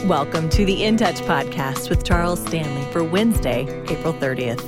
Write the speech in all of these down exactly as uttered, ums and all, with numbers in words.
Welcome to the In Touch podcast with Charles Stanley for Wednesday, April thirtieth.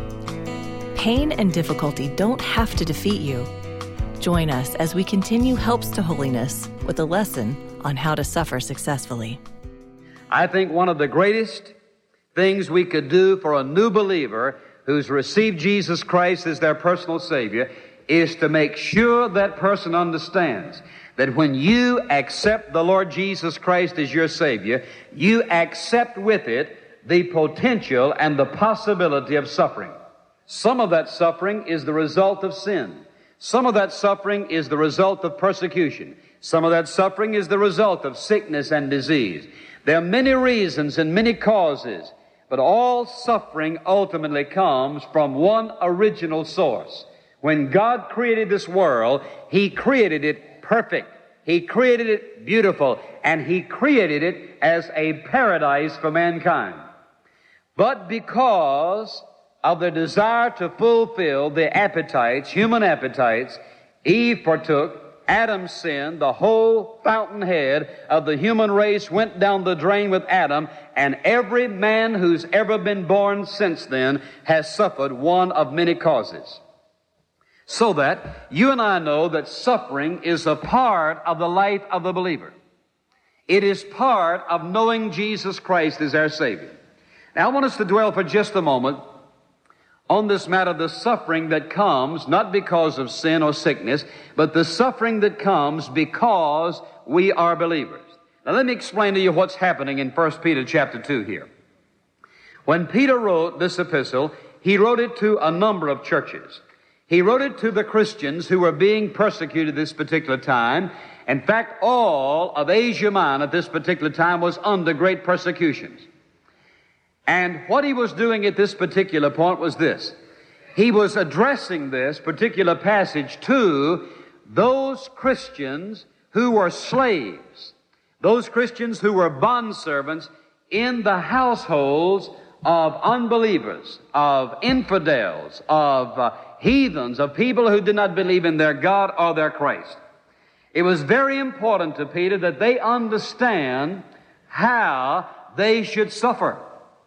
Pain and difficulty don't have to defeat you. Join us as we continue Helps to Holiness with a lesson on how to suffer successfully. I think one of the greatest things we could do for a new believer who's received Jesus Christ as their personal Savior is to make sure that person understands that when you accept the Lord Jesus Christ as your Savior, you accept with it the potential and the possibility of suffering. Some of that suffering is the result of sin. Some of that suffering is the result of persecution. Some of that suffering is the result of sickness and disease. There are many reasons and many causes, but all suffering ultimately comes from one original source. When God created this world, He created it perfect. He created it beautiful, and He created it as a paradise for mankind. But because of the desire to fulfill the appetites, human appetites, Eve partook, Adam sinned, the whole fountainhead of the human race went down the drain with Adam, and every man who's ever been born since then has suffered one of many causes. So that you and I know that suffering is a part of the life of the believer. It is part of knowing Jesus Christ as our Savior. Now I want us to dwell for just a moment on this matter of the suffering that comes not because of sin or sickness, but the suffering that comes because we are believers. Now let me explain to you what's happening in First Peter chapter two here. When Peter wrote this epistle, he wrote it to a number of churches. He wrote it to the Christians who were being persecuted this particular time. In fact, all of Asia Minor at this particular time was under great persecutions. And what he was doing at this particular point was this. He was addressing this particular passage to those Christians who were slaves, those Christians who were bondservants in the households of unbelievers, of infidels, of uh, heathens, of people who did not believe in their God or their Christ. It was very important to Peter that they understand how they should suffer.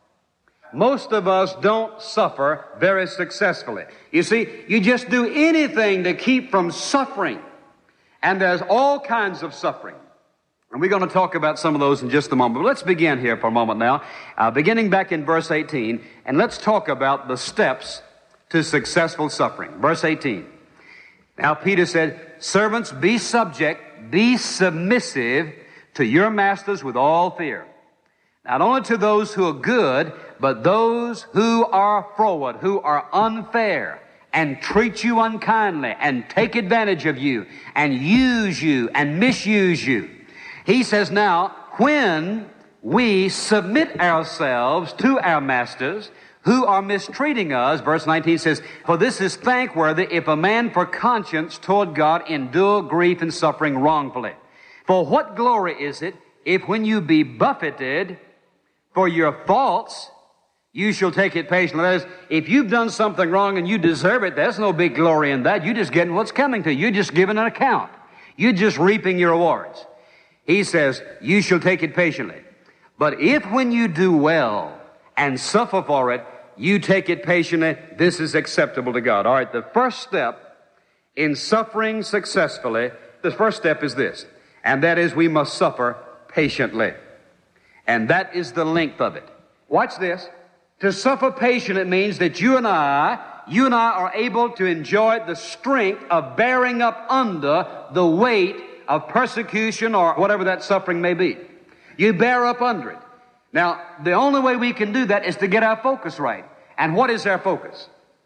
Most of us don't suffer very successfully. You see, you just do anything to keep from suffering. And there's all kinds of suffering. And we're going to talk about some of those in just a moment. But let's begin here for a moment now, uh, beginning back in verse eighteen, and let's talk about the steps to successful suffering. Verse eighteen. Now Peter said, "Servants, be subject, be submissive to your masters with all fear. Not only to those who are good, but those who are froward, who are unfair, and treat you unkindly, and take advantage of you, and use you, and misuse you." He says now, when we submit ourselves to our masters who are mistreating us, verse nineteen says, "For this is thankworthy if a man for conscience toward God endure grief and suffering wrongfully. For what glory is it if when you be buffeted for your faults, you shall take it patiently?" That is, if you've done something wrong and you deserve it, there's no big glory in that. You're just getting what's coming to you. You're just giving an account. You're just reaping your rewards. He says, "You shall take it patiently. But if when you do well and suffer for it, you take it patiently, this is acceptable to God." All right, the first step in suffering successfully, the first step is this, and that is we must suffer patiently. And that is the length of it. Watch this. To suffer patiently means that you and I, you and I are able to enjoy the strength of bearing up under the weight of persecution or whatever that suffering may be. You bear up under it. Now, the only way we can do that is to get our focus right. And what is our focus?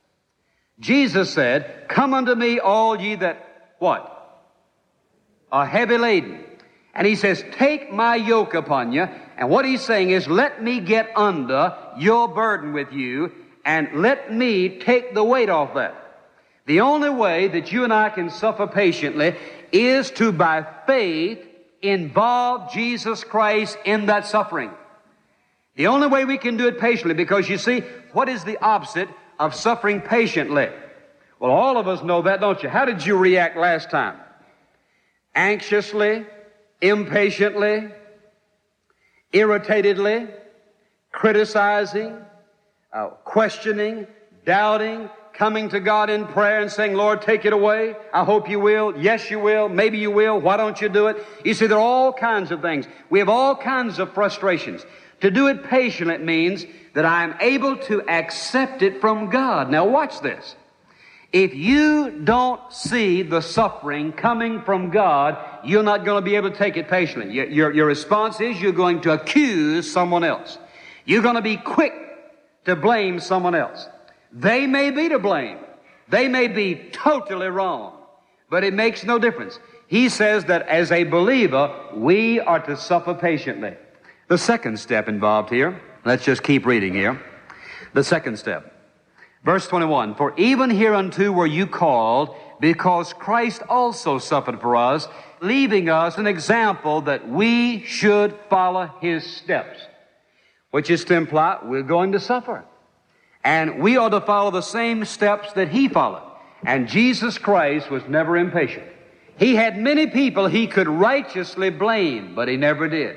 Jesus said, "Come unto me, all ye that," what? "Are heavy laden." And He says, "Take my yoke upon you." And what He's saying is, let me get under your burden with you, and let me take the weight off that. The only way that you and I can suffer patiently is to, by faith, involve Jesus Christ in that suffering. The only way we can do it patiently, because you see, what is the opposite of suffering patiently? Well, all of us know that, don't you? How did you react last time? Anxiously, impatiently, irritatedly, criticizing, uh, questioning, doubting, coming to God in prayer and saying, Lord, take it away. I hope you will. Yes, you will. Maybe you will. Why don't you do it? You see, there are all kinds of things. We have all kinds of frustrations. To do it patiently means that I am able to accept it from God. Now watch this. If you don't see the suffering coming from God, you're not going to be able to take it patiently. Your, your, your response is you're going to accuse someone else. You're going to be quick to blame someone else. They may be to blame. They may be totally wrong. But it makes no difference. He says that as a believer, we are to suffer patiently. The second step involved here, let's just keep reading here. The second step. Verse twenty-one, for even hereunto were you called, because Christ also suffered for us, leaving us an example that we should follow His steps. Which is to imply we're going to suffer. And we ought to follow the same steps that He followed. And Jesus Christ was never impatient. He had many people He could righteously blame, but He never did.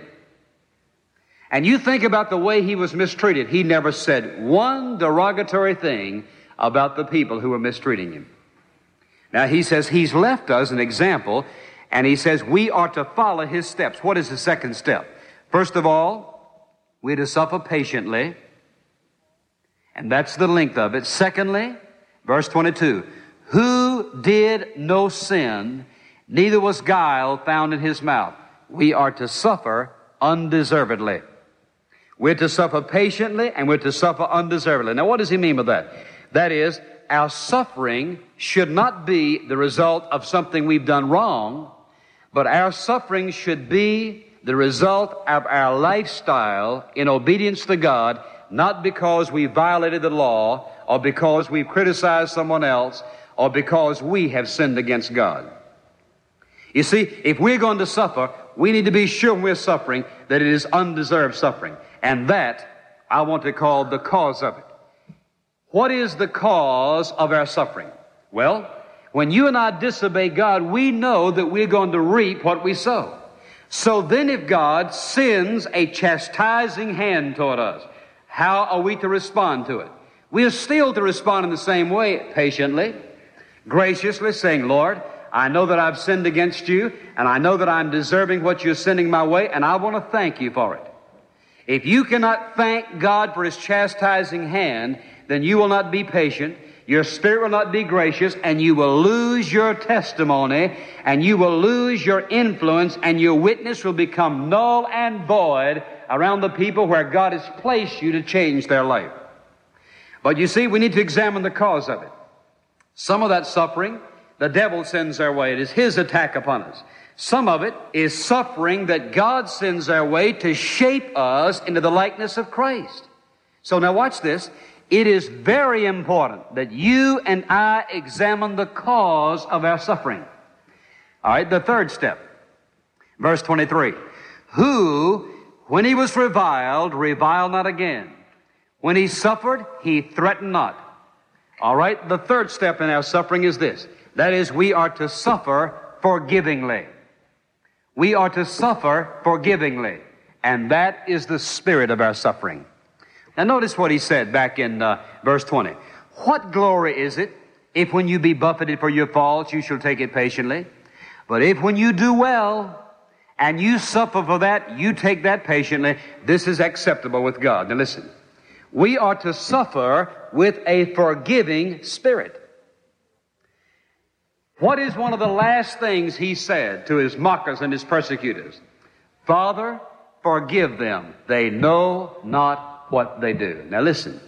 And you think about the way He was mistreated. He never said one derogatory thing about the people who were mistreating Him. Now He says He's left us an example, and He says we are to follow His steps. What is the second step? First of all, we're to suffer patiently, and that's the length of it. Secondly, verse twenty-two, who did no sin, neither was guile found in His mouth. We are to suffer undeservedly. We're to suffer patiently, and we're to suffer undeservedly. Now, what does he mean by that? That is, our suffering should not be the result of something we've done wrong, but our suffering should be the result of our lifestyle in obedience to God, not because we violated the law, or because we've criticized someone else, or because we have sinned against God. You see, if we're going to suffer, we need to be sure when we're suffering that it is undeserved suffering. And that I want to call the cause of it. What is the cause of our suffering? Well, when you and I disobey God, we know that we're going to reap what we sow. So then if God sends a chastising hand toward us, how are we to respond to it? We are still to respond in the same way, patiently, graciously, saying, Lord, I know that I've sinned against you, and I know that I'm deserving what you're sending my way, and I want to thank you for it. If you cannot thank God for His chastising hand, then you will not be patient, your spirit will not be gracious, and you will lose your testimony, and you will lose your influence, and your witness will become null and void around the people where God has placed you to change their life. But you see, we need to examine the cause of it. Some of that suffering the devil sends our way. It is his attack upon us. Some of it is suffering that God sends our way to shape us into the likeness of Christ. So now watch this. It is very important that you and I examine the cause of our suffering. All right, the third step. Verse twenty-three. Who, when he was reviled, reviled not again. When he suffered, he threatened not. All right, the third step in our suffering is this. That is, we are to suffer forgivingly. We are to suffer forgivingly. And that is the spirit of our suffering. Now notice what he said back in uh, verse twenty. What glory is it if when you be buffeted for your faults, you shall take it patiently? But if when you do well, and you suffer for that, you take that patiently, this is acceptable with God. Now listen, we are to suffer with a forgiving spirit. What is one of the last things he said to his mockers and his persecutors? Father, forgive them. They know not what they do. Now listen.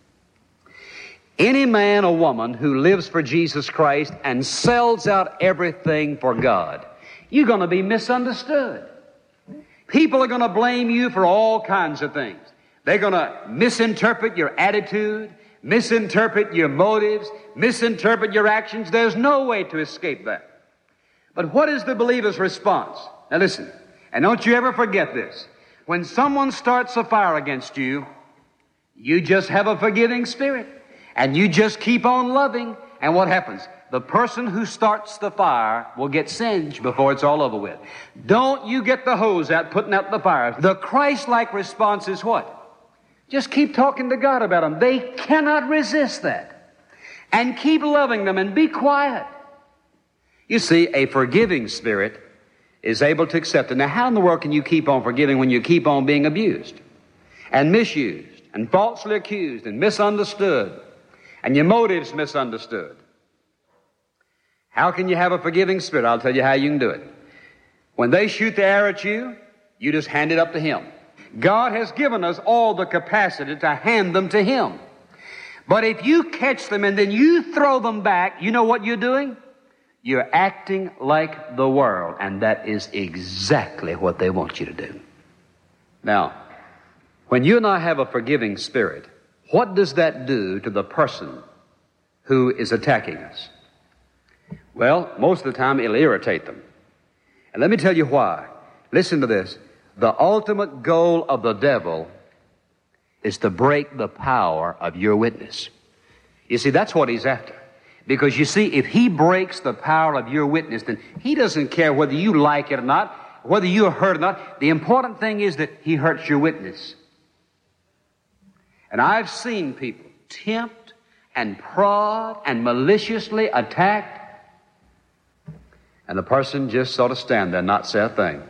Any man or woman who lives for Jesus Christ and sells out everything for God, you're going to be misunderstood. People are going to blame you for all kinds of things. They're going to misinterpret your attitude, misinterpret your motives, misinterpret your actions. There's no way to escape that. But what is the believer's response? Now listen, and don't you ever forget this. When someone starts a fire against you, you just have a forgiving spirit. And you just keep on loving. And what happens? the person who starts the fire will get singed before it's all over with. Don't you get the hose out putting out the fire. The Christ-like response is what? Just keep talking to God about them. They cannot resist that. And keep loving them and be quiet. You see, a forgiving spirit is able to accept it. Now, how in the world can you keep on forgiving when you keep on being abused and misused and falsely accused and misunderstood and your motives misunderstood? How can you have a forgiving spirit? I'll tell you how you can do it. When they shoot the arrow at you, you just hand it up to Him. God has given us all the capacity to hand them to Him. But if you catch them and then you throw them back, you know what you're doing? You're acting like the world, and that is exactly what they want you to do. Now, when you and I have a forgiving spirit, what does that do to the person who is attacking us? Well, most of the time it'll irritate them. And let me tell you why. Listen to this. The ultimate goal of the devil is to break the power of your witness. You see, that's what he's after. Because you see, if he breaks the power of your witness, then he doesn't care whether you like it or not, whether you're hurt or not. The important thing is that he hurts your witness. And I've seen people tempt and prod and maliciously attack, and the person just sort of stand there and not say a thing.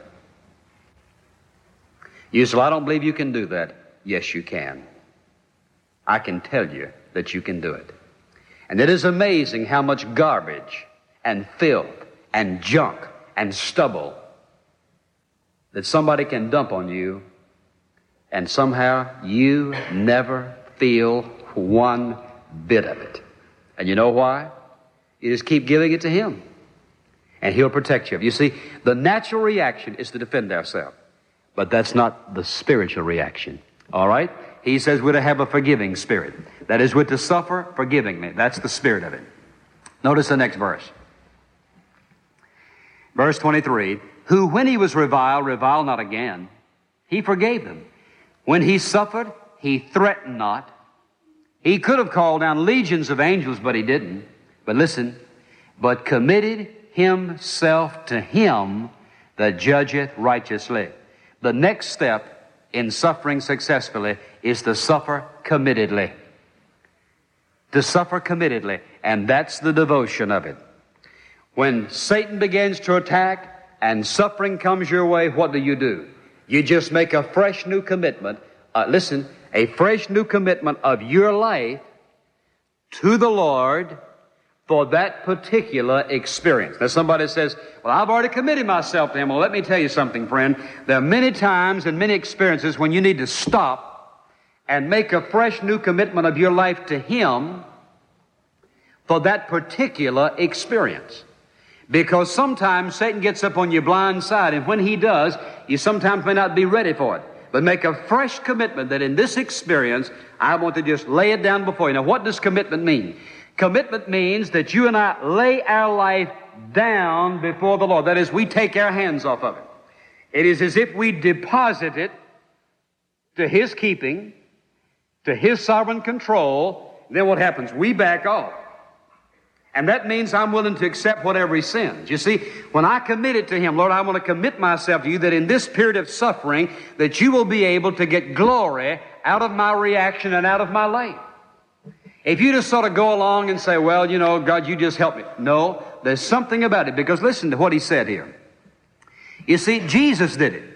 You say, well, I don't believe you can do that. Yes, you can. I can tell you that you can do it. And it is amazing how much garbage and filth and junk and stubble that somebody can dump on you, and somehow you never feel one bit of it. And you know why? You just keep giving it to Him, and He'll protect you. You see, the natural reaction is to defend ourselves, but that's not the spiritual reaction. All right? He says we're to have a forgiving spirit. That is, we're to suffer forgivingly. That's the spirit of it. Notice the next verse. Verse twenty-three, who when he was reviled, reviled not again. He forgave them. When he suffered, he threatened not. He could have called down legions of angels, but he didn't. But listen, but committed himself to Him that judgeth righteously. The next step in suffering successfully is to suffer committedly. To suffer committedly. And that's the devotion of it. When Satan begins to attack and suffering comes your way, what do you do? You just make a fresh new commitment. Uh, listen, a fresh new commitment of your life to the Lord for that particular experience. Now somebody says, well, I've already committed myself to Him. Well, let me tell you something, friend. There are many times and many experiences when you need to stop and make a fresh new commitment of your life to Him for that particular experience. Because sometimes Satan gets up on your blind side, and when he does, you sometimes may not be ready for it. But make a fresh commitment that in this experience, I want to just lay it down before you. Now, what does commitment mean? Commitment means that you and I lay our life down before the Lord. That is, we take our hands off of it. It is as if we deposit it to His keeping, to His sovereign control. Then what happens? We back off. And that means I'm willing to accept whatever He sends. You see, when I commit it to Him, Lord, I want to commit myself to You that in this period of suffering, that You will be able to get glory out of my reaction and out of my life. If you just sort of go along and say, well, you know, God, You just help me. No, there's something about it, because listen to what He said here. You see, Jesus did it.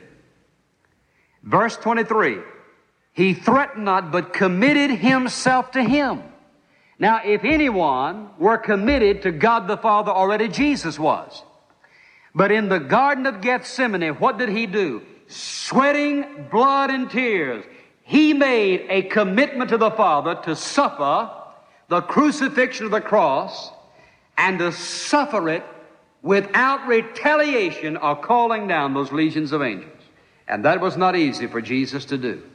Verse twenty-three, He threatened not, but committed Himself to Him. Now, if anyone were committed to God the Father already, Jesus was. But in the Garden of Gethsemane, what did He do? Sweating blood and tears, He made a commitment to the Father to suffer the crucifixion of the cross and to suffer it without retaliation or calling down those legions of angels. And that was not easy for Jesus to do.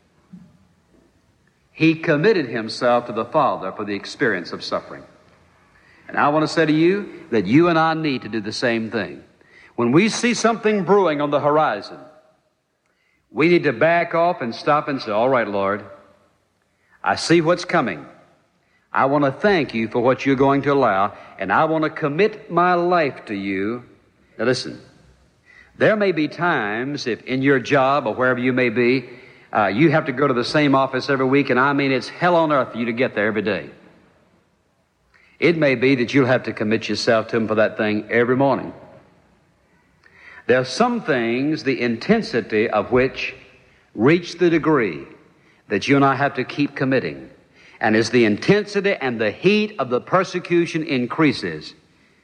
He committed Himself to the Father for the experience of suffering. And I want to say to you that you and I need to do the same thing. When we see something brewing on the horizon, we need to back off and stop and say, all right, Lord, I see what's coming. I want to thank you for what you're going to allow, and I want to commit my life to you. Now listen, there may be times if in your job or wherever you may be, uh, you have to go to the same office every week, and I mean it's hell on earth for you to get there every day. It may be that you'll have to commit yourself to Him for that thing every morning. There are some things, the intensity of which reach the degree that you and I have to keep committing. And as the intensity and the heat of the persecution increases,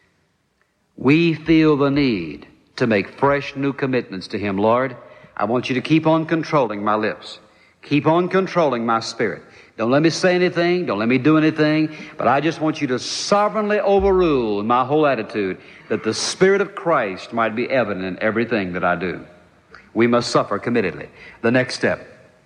we feel the need to make fresh new commitments to Him. Lord, I want you to keep on controlling my lips. Keep on controlling my spirit. Don't let me say anything. Don't let me do anything. But I just want you to sovereignly overrule my whole attitude, that the Spirit of Christ might be evident in everything that I do. We must suffer committedly. The next step.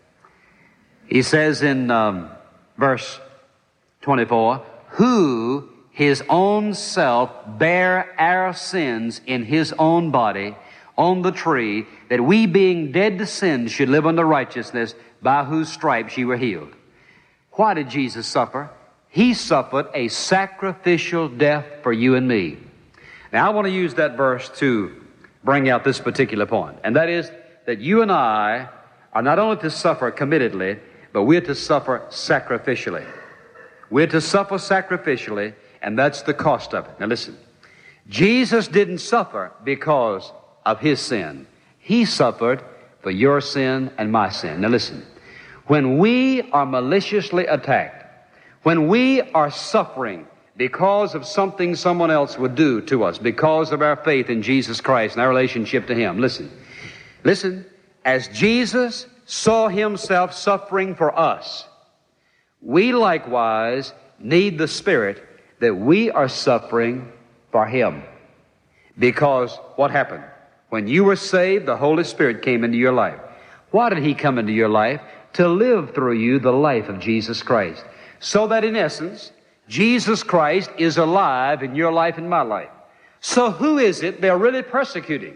He says in um, verse twenty-four, who His own self bare our sins in His own body on the tree, that we being dead to sin should live unto righteousness, by whose stripes ye were healed. Why did Jesus suffer? He suffered a sacrificial death for you and me. Now I want to use that verse to bring out this particular point, and that is that you and I are not only to suffer committedly, but we're to suffer sacrificially. We're to suffer sacrificially, and that's the cost of it. Now listen, Jesus didn't suffer because of His sin. He suffered for your sin and my sin. Now listen, when we are maliciously attacked, when we are suffering because of something someone else would do to us, because of our faith in Jesus Christ and our relationship to Him, listen, listen, as Jesus saw Himself suffering for us, we likewise need the Spirit that we are suffering for Him. Because what happened? When you were saved, the Holy Spirit came into your life. Why did He come into your life? To live through you the life of Jesus Christ. So that in essence, Jesus Christ is alive in your life and my life. So who is it they're really persecuting?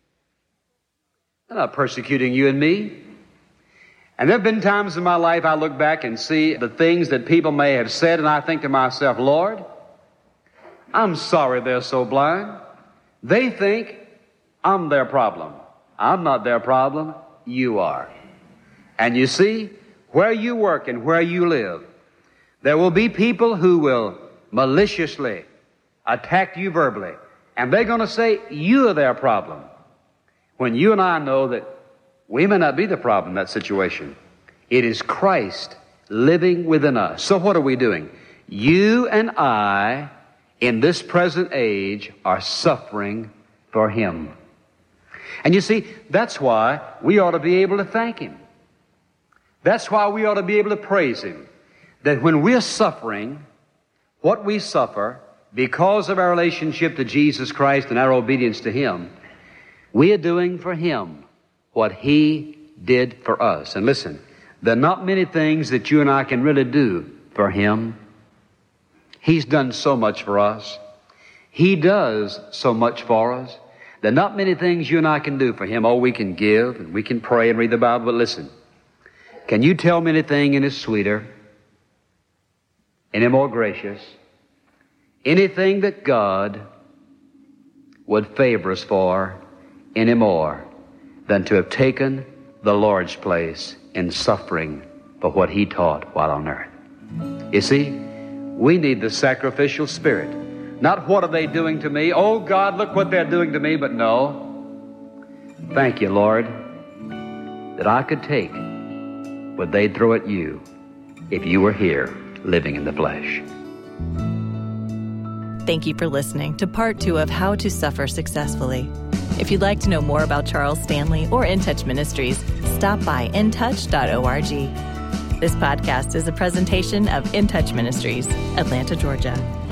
They're not persecuting you and me. And there have been times in my life I look back and see the things that people may have said, and I think to myself, Lord, I'm sorry they're so blind. They think I'm their problem. I'm not their problem. You are. And you see, where you work and where you live, there will be people who will maliciously attack you verbally, and they're going to say you are their problem, when you and I know that we may not be the problem in that situation. It is Christ living within us. So what are we doing? You and I, in this present age, are suffering for Him. And you see, that's why we ought to be able to thank Him. That's why we ought to be able to praise Him. That when we're suffering, what we suffer because of our relationship to Jesus Christ and our obedience to Him, we are doing for Him what He did for us. And listen, there are not many things that you and I can really do for Him. He's done so much for us. He does so much for us. There are not many things you and I can do for Him. Oh, we can give and we can pray and read the Bible, but listen, can you tell me anything any sweeter, any more gracious, anything that God would favor us for any more than to have taken the Lord's place in suffering for what He taught while on earth? You see, we need the sacrificial spirit. Not what are they doing to me? Oh God, look what they're doing to me. But no, thank you, Lord, that I could take what they'd throw at you if you were here living in the flesh. Thank you for listening to part two of How to Suffer Successfully. If you'd like to know more about Charles Stanley or In Touch Ministries, stop by in touch dot org. This podcast is a presentation of In Touch Ministries, Atlanta, Georgia.